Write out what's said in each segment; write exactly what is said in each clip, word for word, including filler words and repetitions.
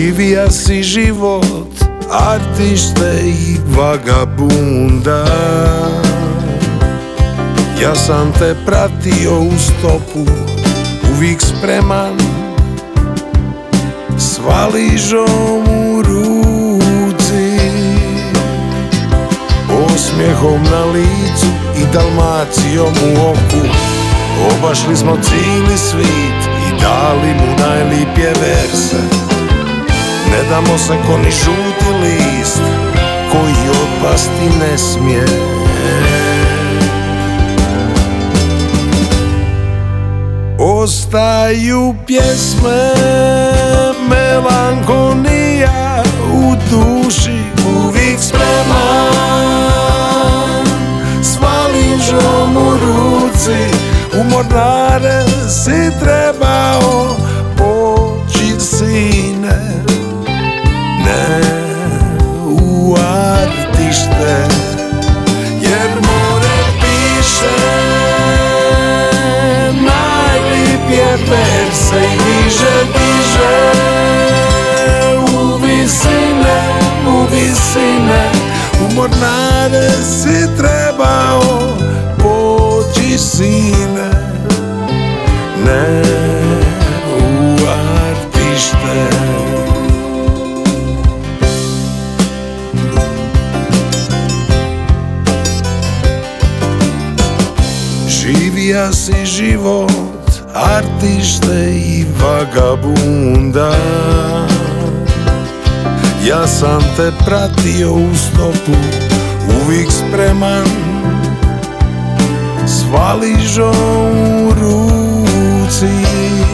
Živija si život artiste i vagabunda. Ja sam te pratio u stopu, uvijek spreman, s valižom u ruci, osmijehom na licu i Dalmacijom u oku. Obašli smo cijeli svit i dali mu najlipje verse. Ne damo se ko ni žuti list koji opasti ne smije. Ostaju pjesme, melankolija u duši, uvijek spreman, s valižom u ruci. U mornare si trebao poći, sine, ne u artište, jer more piše najlipje verse i diže, diže u visine, u visine. U mornare si trebao poći, sine, ne u artište. Živija si život artište i vagabunda. Ja sam te pratio u stopu, uvijek spreman, s valižom u ruci,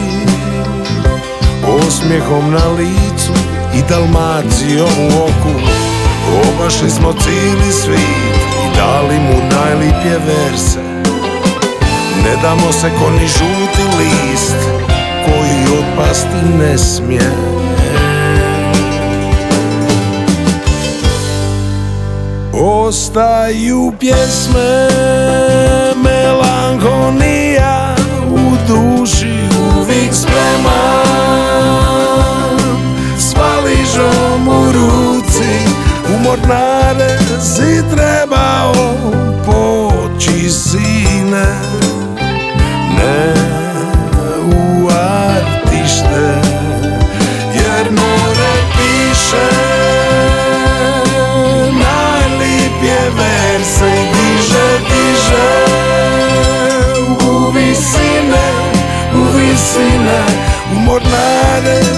osmijehom na licu i Dalmacijom u oku. Obašli smo cijeli svit i dali mu najlipje verse. Ne damo se ko ni žuti list koji otpasti ne smije. Ostaju pjesme, melankolija u duši, uvijek spreman, s valižom u ruci. U mornare si trebao poći, sine, ne u artište, jer more piše najlipje verse i diže, diže u visine, u visine. U mornare